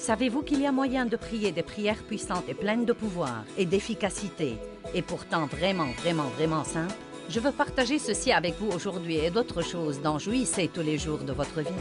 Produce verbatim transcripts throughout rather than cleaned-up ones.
Savez-vous qu'il y a moyen de prier des prières puissantes et pleines de pouvoir et d'efficacité, et pourtant vraiment, vraiment, vraiment simples? Je veux partager ceci avec vous aujourd'hui et d'autres choses dont jouissez tous les jours de votre vie.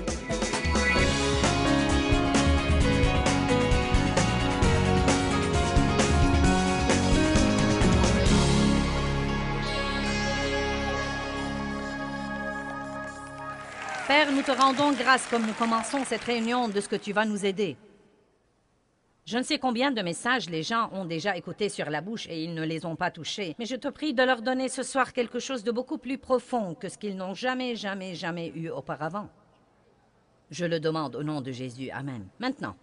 Père, nous te rendons grâce comme nous commençons cette réunion de ce que tu vas nous aider. Je ne sais combien de messages les gens ont déjà écoutés sur la bouche et ils ne les ont pas touchés, mais je te prie de leur donner ce soir quelque chose de beaucoup plus profond que ce qu'ils n'ont jamais, jamais, jamais eu auparavant. Je le demande au nom de Jésus. Amen. Maintenant,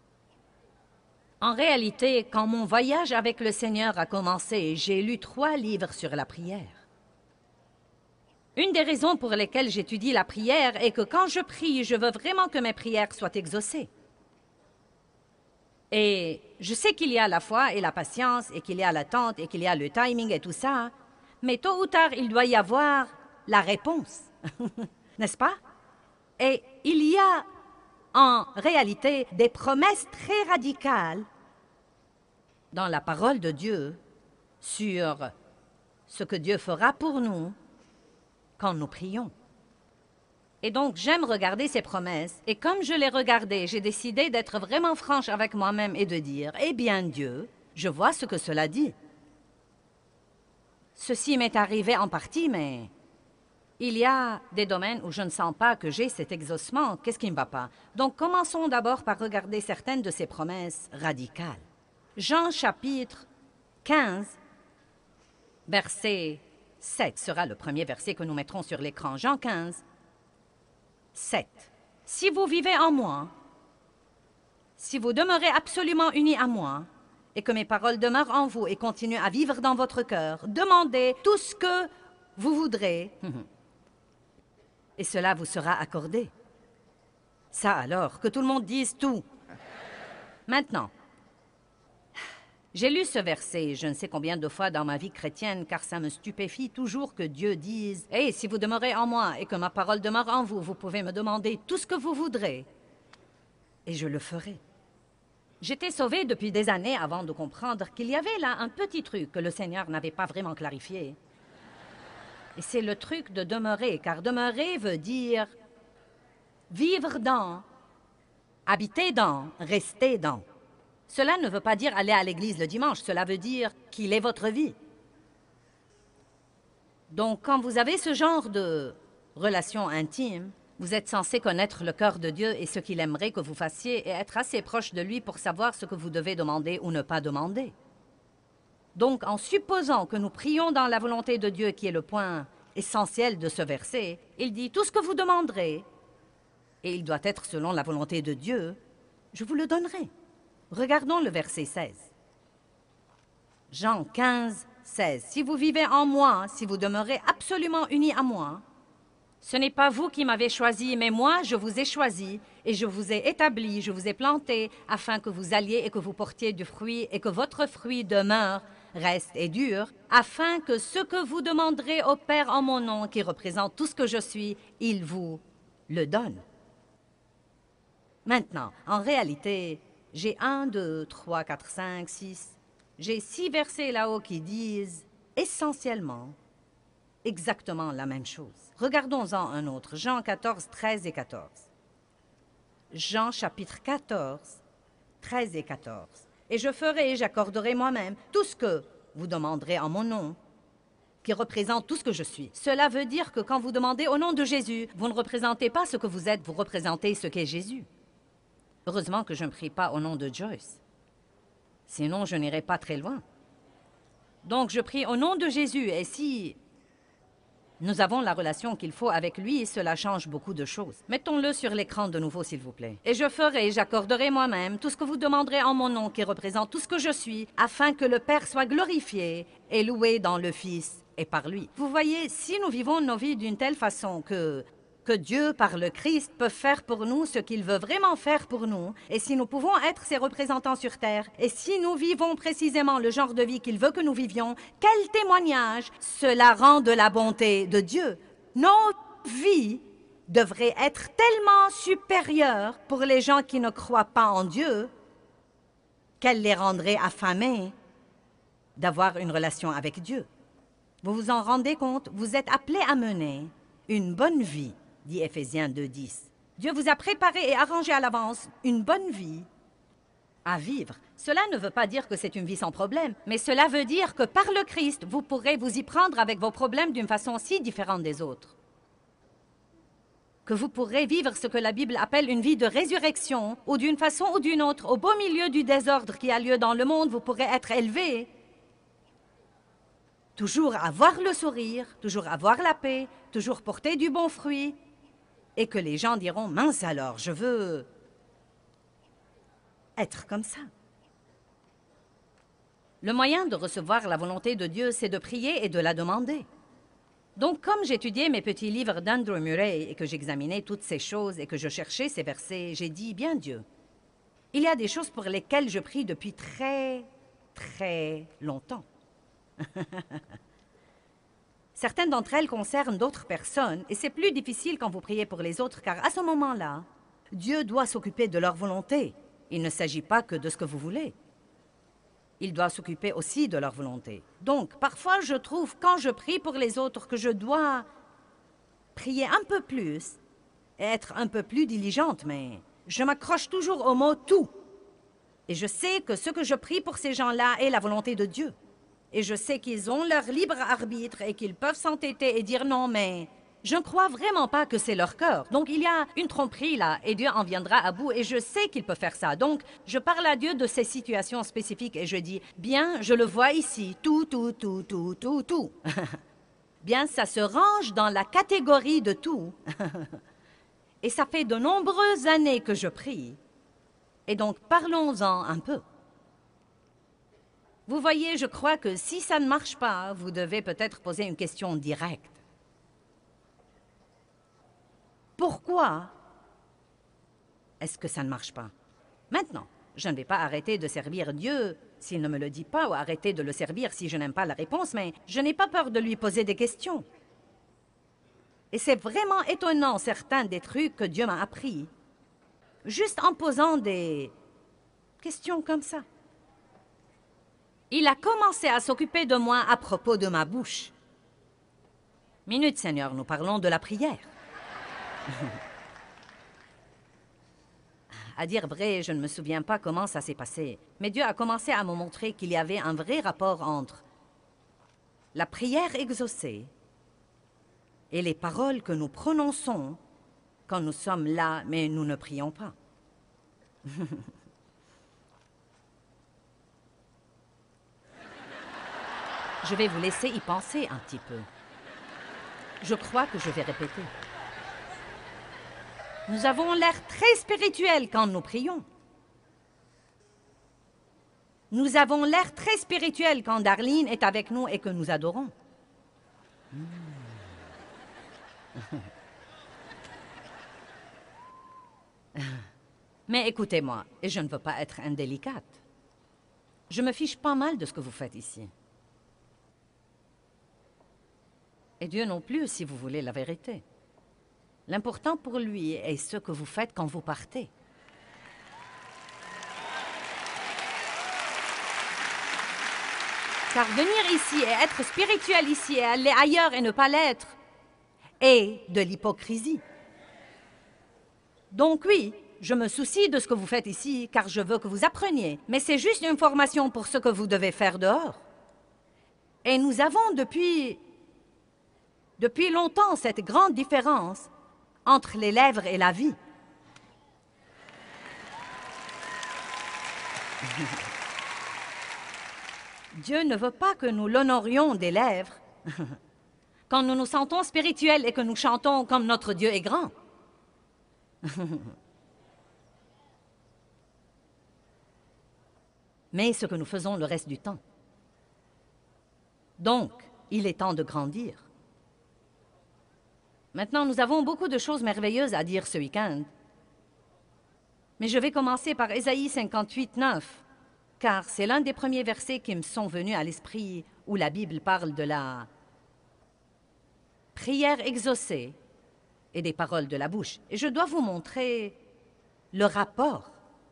en réalité, quand mon voyage avec le Seigneur a commencé, j'ai lu trois livres sur la prière. Une des raisons pour lesquelles j'étudie la prière est que quand je prie, je veux vraiment que mes prières soient exaucées. Et je sais qu'il y a la foi et la patience, et qu'il y a l'attente, et qu'il y a le timing et tout ça, mais tôt ou tard, il doit y avoir la réponse, n'est-ce pas? Et il y a en réalité des promesses très radicales dans la parole de Dieu sur ce que Dieu fera pour nous quand nous prions. Et donc, j'aime regarder ces promesses, et comme je les regardais, j'ai décidé d'être vraiment franche avec moi-même et de dire, eh bien Dieu, je vois ce que cela dit. Ceci m'est arrivé en partie, mais il y a des domaines où je ne sens pas que j'ai cet exaucement. Qu'est-ce qui ne va pas? Donc, commençons d'abord par regarder certaines de ces promesses radicales. Jean chapitre quinze, verset sept sera le premier verset que nous mettrons sur l'écran. Jean quinze, sept. Si vous vivez en moi, si vous demeurez absolument unis à moi, et que mes paroles demeurent en vous et continuent à vivre dans votre cœur, demandez tout ce que vous voudrez, et cela vous sera accordé. Ça alors, que tout le monde dise tout. Maintenant, j'ai lu ce verset je ne sais combien de fois dans ma vie chrétienne, car ça me stupéfie toujours que Dieu dise « Hey, si vous demeurez en moi et que ma parole demeure en vous, vous pouvez me demander tout ce que vous voudrez, et je le ferai. » J'étais sauvée depuis des années avant de comprendre qu'il y avait là un petit truc que le Seigneur n'avait pas vraiment clarifié. Et c'est le truc de demeurer, car demeurer veut dire vivre dans, habiter dans, rester dans. Cela ne veut pas dire aller à l'église le dimanche, cela veut dire qu'il est votre vie. Donc, quand vous avez ce genre de relation intime, vous êtes censé connaître le cœur de Dieu et ce qu'il aimerait que vous fassiez et être assez proche de lui pour savoir ce que vous devez demander ou ne pas demander. Donc, en supposant que nous prions dans la volonté de Dieu, qui est le point essentiel de ce verset, il dit « Tout ce que vous demanderez, et il doit être selon la volonté de Dieu, je vous le donnerai. » Regardons le verset seize. Jean quinze, seize. Si vous vivez en moi, si vous demeurez absolument unis à moi, ce n'est pas vous qui m'avez choisi, mais moi, je vous ai choisi, et je vous ai établi, je vous ai planté, afin que vous alliez et que vous portiez du fruit, et que votre fruit demeure, reste et dure, afin que ce que vous demanderez au Père en mon nom, qui représente tout ce que je suis, il vous le donne. Maintenant, en réalité, j'ai un, deux, trois, quatre, cinq, six. J'ai six versets là-haut qui disent essentiellement exactement la même chose. Regardons-en un autre. Jean quatorze, treize et quatorze. Jean chapitre quatorze, treize et quatorze. Et je ferai et j'accorderai moi-même tout ce que vous demanderez en mon nom, qui représente tout ce que je suis. Cela veut dire que quand vous demandez au nom de Jésus, vous ne représentez pas ce que vous êtes, vous représentez ce qu'est Jésus. Heureusement que je ne prie pas au nom de Joyce. Sinon, je n'irai pas très loin. Donc, je prie au nom de Jésus. Et si nous avons la relation qu'il faut avec lui, cela change beaucoup de choses. Mettons-le sur l'écran de nouveau, s'il vous plaît. Et je ferai, j'accorderai moi-même tout ce que vous demanderez en mon nom, qui représente tout ce que je suis, afin que le Père soit glorifié et loué dans le Fils et par lui. Vous voyez, si nous vivons nos vies d'une telle façon que... que Dieu, par le Christ, peut faire pour nous ce qu'il veut vraiment faire pour nous, et si nous pouvons être ses représentants sur terre, et si nous vivons précisément le genre de vie qu'il veut que nous vivions, quel témoignage cela rend de la bonté de Dieu. Nos vies devrait être tellement supérieure pour les gens qui ne croient pas en Dieu qu'elle les rendrait affamés d'avoir une relation avec Dieu. Vous vous en rendez compte? Vous êtes appelés à mener une bonne vie, dit Éphésiens deux dix. Dieu vous a préparé et arrangé à l'avance une bonne vie à vivre. Cela ne veut pas dire que c'est une vie sans problème, mais cela veut dire que par le Christ, vous pourrez vous y prendre avec vos problèmes d'une façon si différente des autres. Que vous pourrez vivre ce que la Bible appelle une vie de résurrection, ou d'une façon ou d'une autre, au beau milieu du désordre qui a lieu dans le monde, vous pourrez être élevé. Toujours avoir le sourire, toujours avoir la paix, toujours porter du bon fruit, et que les gens diront, mince alors, je veux être comme ça. Le moyen de recevoir la volonté de Dieu, c'est de prier et de la demander. Donc, comme j'étudiais mes petits livres d'Andrew Murray et que j'examinais toutes ces choses et que je cherchais ces versets, j'ai dit, bien Dieu, il y a des choses pour lesquelles je prie depuis très, très longtemps. Certaines d'entre elles concernent d'autres personnes et c'est plus difficile quand vous priez pour les autres car à ce moment-là, Dieu doit s'occuper de leur volonté. Il ne s'agit pas que de ce que vous voulez. Il doit s'occuper aussi de leur volonté. Donc, parfois, je trouve, quand je prie pour les autres, que je dois prier un peu plus et être un peu plus diligente, mais je m'accroche toujours au mot « tout ». Et je sais que ce que je prie pour ces gens-là est la volonté de Dieu. Et je sais qu'ils ont leur libre arbitre et qu'ils peuvent s'entêter et dire non, mais je ne crois vraiment pas que c'est leur cœur. Donc, il y a une tromperie là, et Dieu en viendra à bout, et je sais qu'il peut faire ça. Donc, je parle à Dieu de ces situations spécifiques, et je dis, bien, je le vois ici, tout, tout, tout, tout, tout, tout. Bien, ça se range dans la catégorie de tout. Et ça fait de nombreuses années que je prie. Et donc, parlons-en un peu. Vous voyez, je crois que si ça ne marche pas, vous devez peut-être poser une question directe. Pourquoi est-ce que ça ne marche pas? Maintenant, je ne vais pas arrêter de servir Dieu s'il ne me le dit pas ou arrêter de le servir si je n'aime pas la réponse, mais je n'ai pas peur de lui poser des questions. Et c'est vraiment étonnant certains des trucs que Dieu m'a appris, juste en posant des questions comme ça. Il a commencé à s'occuper de moi à propos de ma bouche. Minute, Seigneur, nous parlons de la prière. À dire vrai, je ne me souviens pas comment ça s'est passé, mais Dieu a commencé à me montrer qu'il y avait un vrai rapport entre la prière exaucée et les paroles que nous prononçons quand nous sommes là, mais nous ne prions pas. Je vais vous laisser y penser un petit peu. Je crois que je vais répéter. Nous avons l'air très spirituels quand nous prions. Nous avons l'air très spirituels quand Darlene est avec nous et que nous adorons. Mmh. Mais écoutez-moi, et je ne veux pas être indélicate. Je me fiche pas mal de ce que vous faites ici. Et Dieu non plus, si vous voulez la vérité. L'important pour lui est ce que vous faites quand vous partez. Car venir ici et être spirituel ici et aller ailleurs et ne pas l'être est de l'hypocrisie. Donc oui, je me soucie de ce que vous faites ici car je veux que vous appreniez. Mais c'est juste une formation pour ce que vous devez faire dehors. Et nous avons depuis... Depuis longtemps, cette grande différence entre les lèvres et la vie. Dieu ne veut pas que nous l'honorions des lèvres quand nous nous sentons spirituels et que nous chantons comme notre Dieu est grand. Mais ce que nous faisons le reste du temps. Donc, il est temps de grandir. Maintenant, nous avons beaucoup de choses merveilleuses à dire ce week-end. Mais je vais commencer par Ésaïe cinquante-huit, neuf, car c'est l'un des premiers versets qui me sont venus à l'esprit où la Bible parle de la prière exaucée et des paroles de la bouche. Et je dois vous montrer le rapport.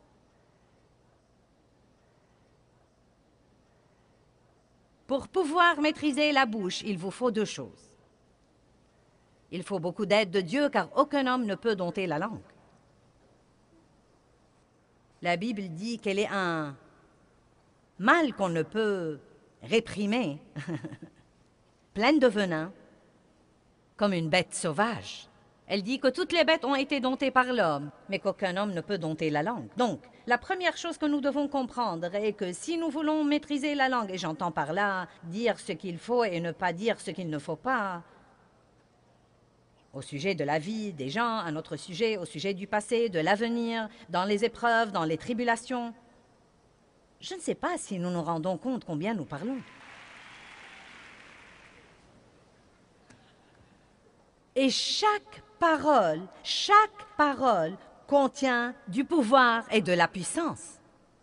Pour pouvoir maîtriser la bouche, il vous faut deux choses. Il faut beaucoup d'aide de Dieu, car aucun homme ne peut dompter la langue. La Bible dit qu'elle est un mal qu'on ne peut réprimer, pleine de venin, comme une bête sauvage. Elle dit que toutes les bêtes ont été domptées par l'homme, mais qu'aucun homme ne peut dompter la langue. Donc, la première chose que nous devons comprendre est que si nous voulons maîtriser la langue, et j'entends par là dire ce qu'il faut et ne pas dire ce qu'il ne faut pas, au sujet de la vie des gens, à notre sujet, au sujet du passé, de l'avenir, dans les épreuves, dans les tribulations, je ne sais pas si nous nous rendons compte combien nous parlons. Et chaque parole, chaque parole contient du pouvoir et de la puissance.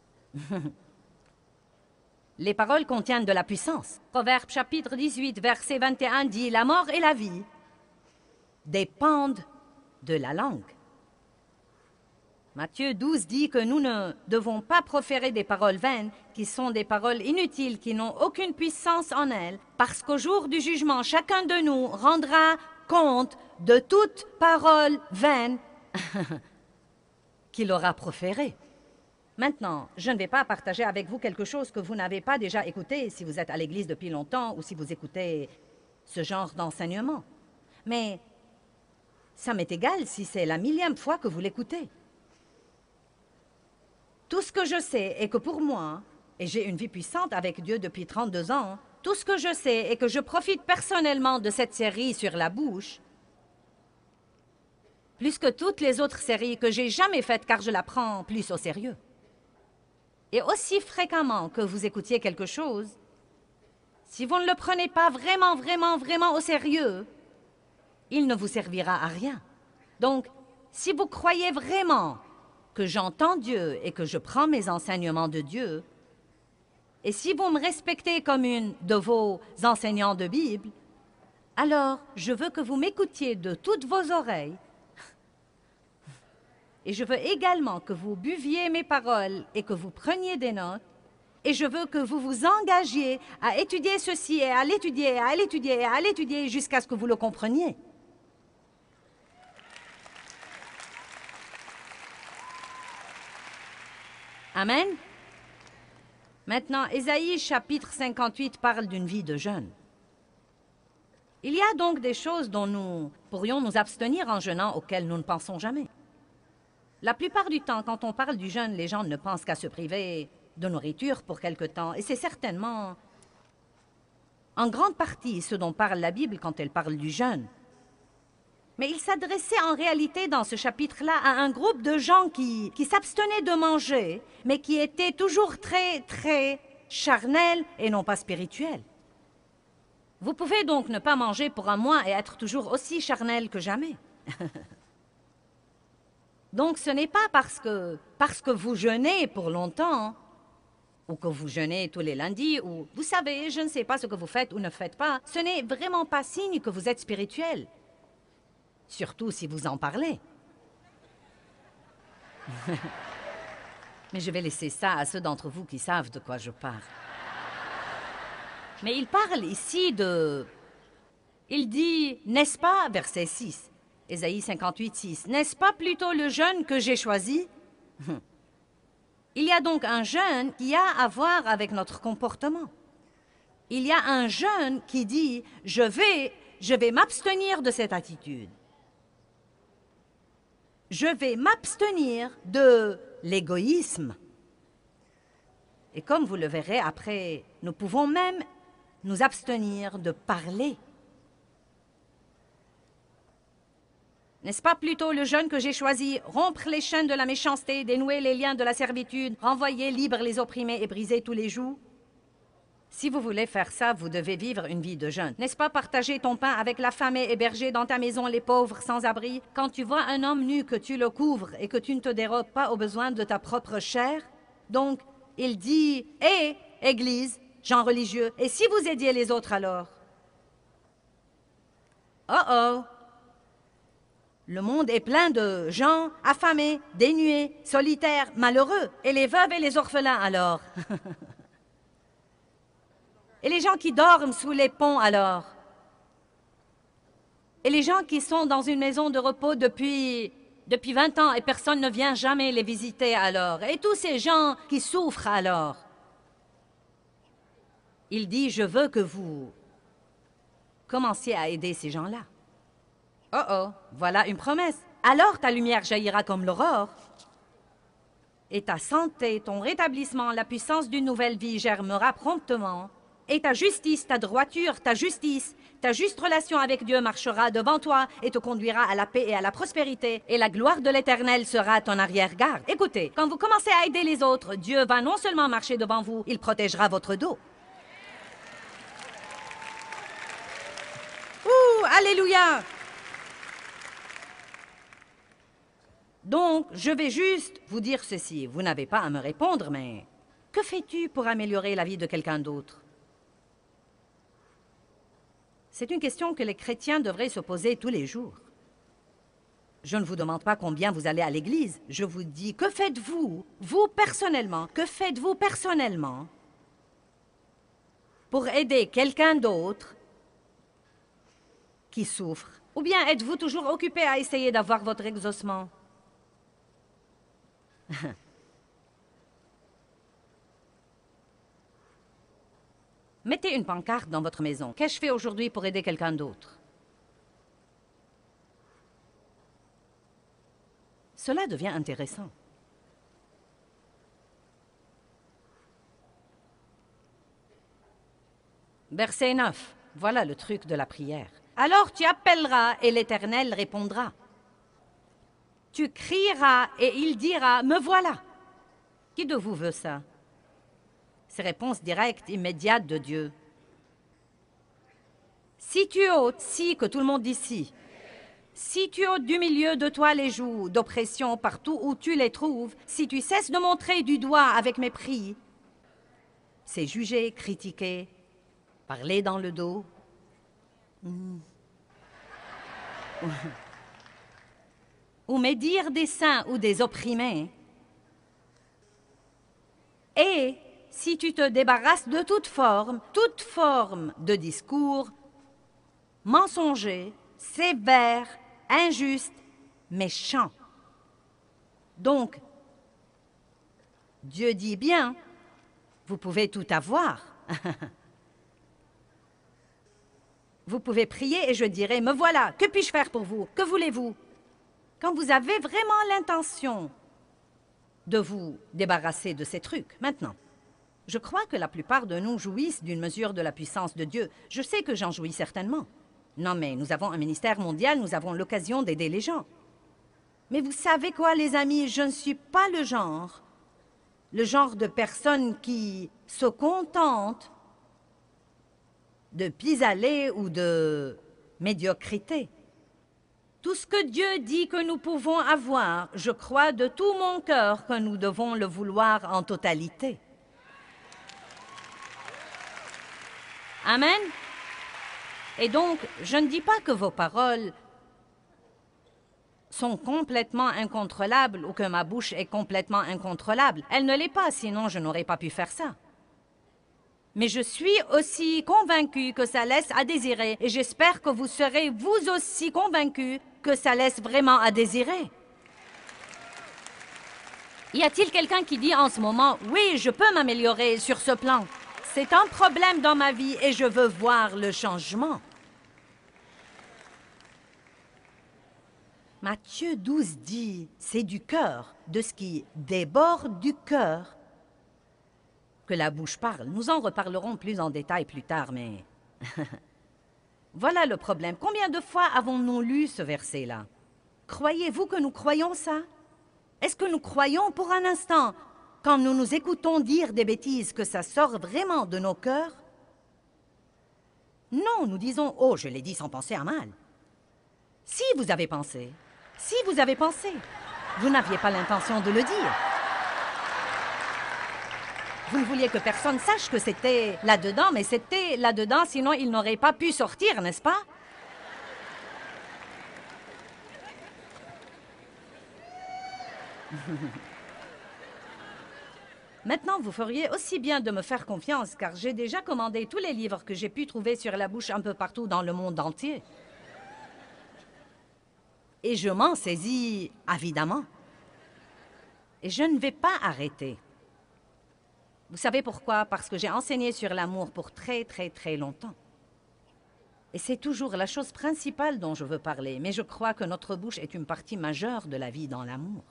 Les paroles contiennent de la puissance. Proverbe chapitre dix-huit, verset vingt et un dit « La mort et la vie dépendent de la langue. » Matthieu douze dit que nous ne devons pas proférer des paroles vaines, qui sont des paroles inutiles, qui n'ont aucune puissance en elles, parce qu'au jour du jugement, chacun de nous rendra compte de toute parole vaine qu'il aura proférée. Maintenant, je ne vais pas partager avec vous quelque chose que vous n'avez pas déjà écouté si vous êtes à l'Église depuis longtemps ou si vous écoutez ce genre d'enseignement. Mais ça m'est égal si c'est la millième fois que vous l'écoutez. Tout ce que je sais est que pour moi, et j'ai une vie puissante avec Dieu depuis trente-deux ans, tout ce que je sais est que je profite personnellement de cette série sur la bouche, plus que toutes les autres séries que j'ai jamais faites, car je la prends plus au sérieux. Et aussi fréquemment que vous écoutiez quelque chose, si vous ne le prenez pas vraiment, vraiment, vraiment au sérieux, il ne vous servira à rien. Donc, si vous croyez vraiment que j'entends Dieu et que je prends mes enseignements de Dieu, et si vous me respectez comme une de vos enseignants de Bible, alors je veux que vous m'écoutiez de toutes vos oreilles. Et je veux également que vous buviez mes paroles et que vous preniez des notes. Et je veux que vous vous engagiez à étudier ceci et à l'étudier, et à l'étudier, et à l'étudier jusqu'à ce que vous le compreniez. Amen. Maintenant, Ésaïe chapitre cinquante-huit parle d'une vie de jeûne. Il y a donc des choses dont nous pourrions nous abstenir en jeûnant auxquelles nous ne pensons jamais. La plupart du temps, quand on parle du jeûne, les gens ne pensent qu'à se priver de nourriture pour quelque temps. Et c'est certainement en grande partie ce dont parle la Bible quand elle parle du jeûne. Mais il s'adressait en réalité dans ce chapitre-là à un groupe de gens qui, qui s'abstenaient de manger, mais qui étaient toujours très, très charnels et non pas spirituels. Vous pouvez donc ne pas manger pour un mois et être toujours aussi charnel que jamais. Donc ce n'est pas parce que, parce que vous jeûnez pour longtemps, ou que vous jeûnez tous les lundis, ou vous savez, je ne sais pas ce que vous faites ou ne faites pas, ce n'est vraiment pas signe que vous êtes spirituel. Surtout si vous en parlez. Mais je vais laisser ça à ceux d'entre vous qui savent de quoi je parle. Mais il parle ici de... Il dit, n'est-ce pas, verset six, Ésaïe cinquante-huit, six, « N'est-ce pas plutôt le jeûne que j'ai choisi ?» Il y a donc un jeûne qui a à voir avec notre comportement. Il y a un jeûne qui dit, je vais, je vais m'abstenir de cette attitude. Je vais m'abstenir de l'égoïsme. Et comme vous le verrez après, nous pouvons même nous abstenir de parler. N'est-ce pas plutôt le jeûne que j'ai choisi, rompre les chaînes de la méchanceté, dénouer les liens de la servitude, renvoyer libres les opprimés et briser tous les jougs? Si vous voulez faire ça, vous devez vivre une vie de jeûne. N'est-ce pas partager ton pain avec l'affamé, héberger dans ta maison les pauvres sans abri? Quand tu vois un homme nu, que tu le couvres et que tu ne te dérobes pas aux besoins de ta propre chair? Donc, il dit, « Hé, Église, gens religieux, et si vous aidiez les autres alors? » Oh oh! Le monde est plein de gens affamés, dénués, solitaires, malheureux. Et les veuves et les orphelins, alors? Et les gens qui dorment sous les ponts, alors? Et les gens qui sont dans une maison de repos depuis, depuis vingt ans et personne ne vient jamais les visiter, alors? Et tous ces gens qui souffrent, alors? Il dit, je veux que vous commenciez à aider ces gens-là. Oh oh, voilà une promesse. Alors ta lumière jaillira comme l'aurore. Et ta santé, ton rétablissement, la puissance d'une nouvelle vie germera promptement. Et ta justice, ta droiture, ta justice, ta juste relation avec Dieu marchera devant toi et te conduira à la paix et à la prospérité. Et la gloire de l'Éternel sera ton arrière-garde. Écoutez, quand vous commencez à aider les autres, Dieu va non seulement marcher devant vous, il protégera votre dos. Ouh, alléluia! Donc, je vais juste vous dire ceci. Vous n'avez pas à me répondre, mais que fais-tu pour améliorer la vie de quelqu'un d'autre? C'est une question que les chrétiens devraient se poser tous les jours. Je ne vous demande pas combien vous allez à l'église. Je vous dis, que faites-vous, vous personnellement, que faites-vous personnellement pour aider quelqu'un d'autre qui souffre? Ou bien êtes-vous toujours occupé à essayer d'avoir votre exaucement? Mettez une pancarte dans votre maison. Qu'ai-je fait aujourd'hui pour aider quelqu'un d'autre? Cela devient intéressant. Verset neuf. Voilà le truc de la prière. Alors tu appelleras et l'Éternel répondra. Tu crieras et il dira, me voilà. Qui de vous veut ça? C'est réponse directe, immédiate de Dieu. Si tu ôtes, si, que tout le monde dit si. Si tu ôtes du milieu de toi les jougs d'oppression partout où tu les trouves, si tu cesses de montrer du doigt avec mépris, c'est juger, critiquer, parler dans le dos. Mmh. Ou médire des saints ou des opprimés. Et si tu te débarrasses de toute forme, toute forme de discours mensonger, sévère, injuste, méchant. Donc, Dieu dit bien, vous pouvez tout avoir. Vous pouvez prier et je dirai, me voilà, que puis-je faire pour vous? Que voulez-vous? Quand vous avez vraiment l'intention de vous débarrasser de ces trucs. Maintenant, je crois que la plupart de nous jouissent d'une mesure de la puissance de Dieu. Je sais que j'en jouis certainement. Non, mais nous avons un ministère mondial, nous avons l'occasion d'aider les gens. Mais vous savez quoi, les amis, je ne suis pas le genre, le genre de personne qui se contente de pis-aller ou de médiocrité. Tout ce que Dieu dit que nous pouvons avoir, je crois de tout mon cœur que nous devons le vouloir en totalité. Amen. Et donc, je ne dis pas que vos paroles sont complètement incontrôlables ou que ma bouche est complètement incontrôlable. Elle ne l'est pas, sinon je n'aurais pas pu faire ça. Mais je suis aussi convaincue que ça laisse à désirer et j'espère que vous serez vous aussi convaincus que ça laisse vraiment à désirer. Y a-t-il quelqu'un qui dit en ce moment, oui, je peux m'améliorer sur ce plan? C'est un problème dans ma vie et je veux voir le changement. Matthieu douze dit, c'est du cœur, de ce qui déborde du cœur, que la bouche parle. Nous en reparlerons plus en détail plus tard, mais... Voilà le problème. Combien de fois avons-nous lu ce verset-là? Croyez-vous que nous croyons ça? Est-ce que nous croyons pour un instant, quand nous nous écoutons dire des bêtises, que ça sort vraiment de nos cœurs? Non, nous disons, oh, je l'ai dit sans penser à mal. Si vous avez pensé, si vous avez pensé, vous n'aviez pas l'intention de le dire. Vous ne vouliez que personne sache que c'était là-dedans, mais c'était là-dedans, sinon il n'aurait pas pu sortir, n'est-ce pas? Maintenant, vous feriez aussi bien de me faire confiance, car j'ai déjà commandé tous les livres que j'ai pu trouver sur la bouche un peu partout dans le monde entier. Et je m'en saisis avidement. Et je ne vais pas arrêter. Vous savez pourquoi? Parce que j'ai enseigné sur l'amour pour très, très, très longtemps. Et c'est toujours la chose principale dont je veux parler, mais je crois que notre bouche est une partie majeure de la vie dans l'amour.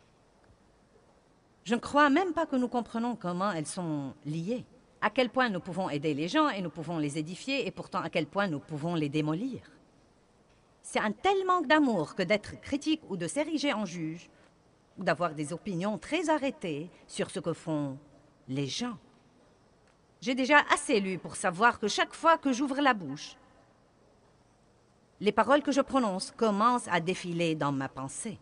Je ne crois même pas que nous comprenons comment elles sont liées, à quel point nous pouvons aider les gens et nous pouvons les édifier, et pourtant à quel point nous pouvons les démolir. C'est un tel manque d'amour que d'être critique ou de s'ériger en juge, ou d'avoir des opinions très arrêtées sur ce que font les gens. J'ai déjà assez lu pour savoir que chaque fois que j'ouvre la bouche, les paroles que je prononce commencent à défiler dans ma pensée.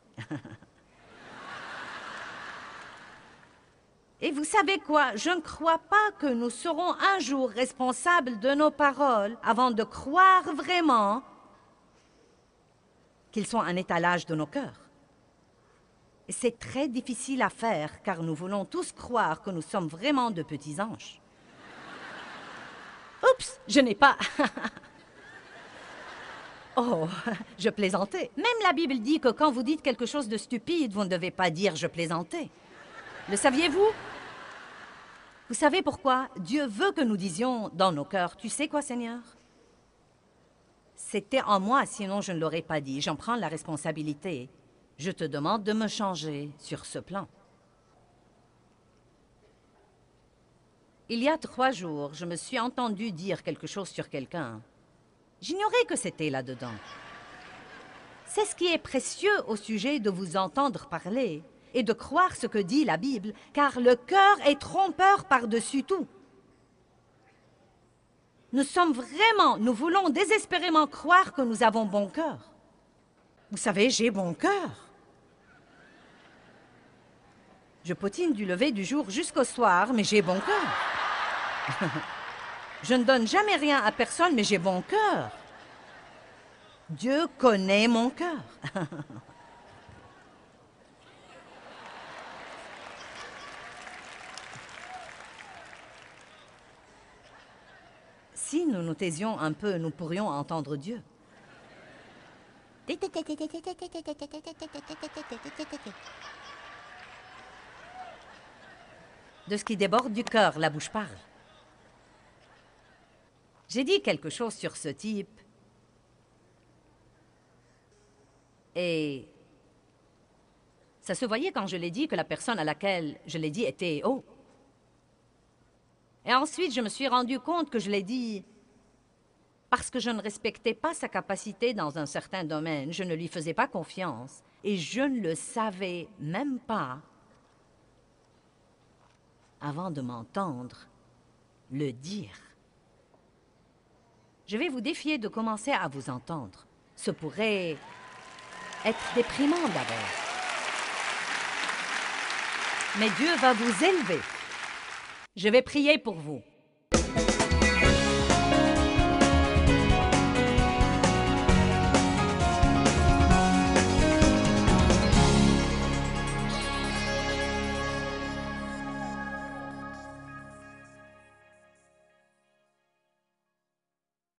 Et vous savez quoi? Je ne crois pas que nous serons un jour responsables de nos paroles avant de croire vraiment qu'ils sont un étalage de nos cœurs. Et c'est très difficile à faire, car nous voulons tous croire que nous sommes vraiment de petits anges. Oups, je n'ai pas... Oh, je plaisantais. Même la Bible dit que quand vous dites quelque chose de stupide, vous ne devez pas dire « je plaisantais ». Le saviez-vous? Vous savez pourquoi? Dieu veut que nous disions dans nos cœurs « Tu sais quoi, Seigneur? C'était en moi, sinon je ne l'aurais pas dit. J'en prends la responsabilité. Je te demande de me changer sur ce plan. » Il y a trois jours, je me suis entendu dire quelque chose sur quelqu'un. J'ignorais que c'était là-dedans. C'est ce qui est précieux au sujet de vous entendre parler et de croire ce que dit la Bible, car le cœur est trompeur par-dessus tout. Nous sommes vraiment, nous voulons désespérément croire que nous avons bon cœur. Vous savez, j'ai bon cœur. Je potine du lever du jour jusqu'au soir, mais j'ai bon cœur. Je ne donne jamais rien à personne, mais j'ai bon cœur. Dieu connaît mon cœur. Si nous nous taisions un peu, nous pourrions entendre Dieu. De ce qui déborde du cœur, la bouche parle. J'ai dit quelque chose sur ce type. Et ça se voyait quand je l'ai dit que la personne à laquelle je l'ai dit était haut. Et ensuite, je me suis rendu compte que je l'ai dit parce que je ne respectais pas sa capacité dans un certain domaine. Je ne lui faisais pas confiance et je ne le savais même pas avant de m'entendre le dire. Je vais vous défier de commencer à vous entendre. Ce pourrait être déprimant d'abord. Mais Dieu va vous élever. Je vais prier pour vous.